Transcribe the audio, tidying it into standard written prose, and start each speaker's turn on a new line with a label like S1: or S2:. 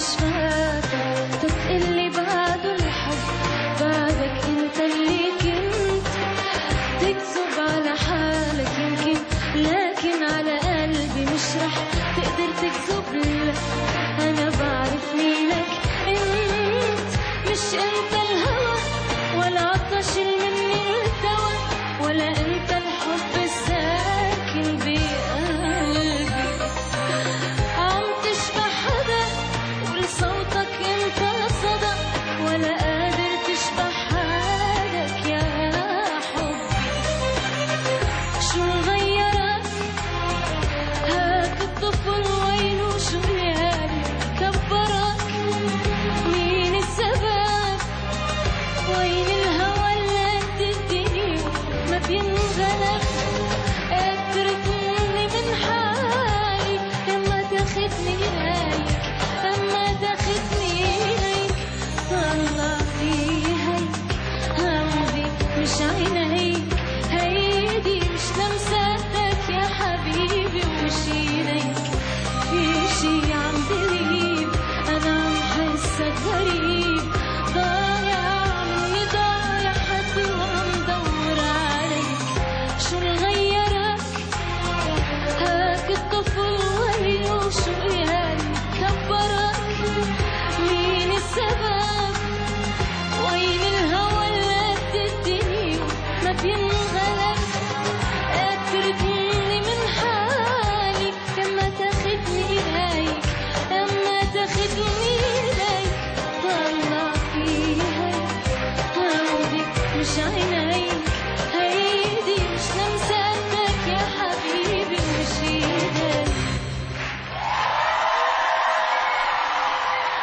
S1: مش فاكر تتقلي بعد الحب بعدك انت اللي كنت تكذب على حالك يمكن، لكن على قلبي مش رح تقدر تكذب لك. انا بعرف مينك انت، مش انت الهوى ولا عطش مني الدوا، ولا انت الحب الساكن بقلبي. عم تشبه حدا ولصوتك انت صدى، ولا قادر تشبه حالك يا حبي. شو غيرك هاك الطفل وينه، شو ليالي كبرك، مين السبب، وين الهوى اللي تديني ما بينغلب. اتركني من حالي لما تاخدني هيك، لما تاخدني هيك. طلع في هيك عمري مش عينيك، هيدي مش لمساتك يا حبيبي، ومشي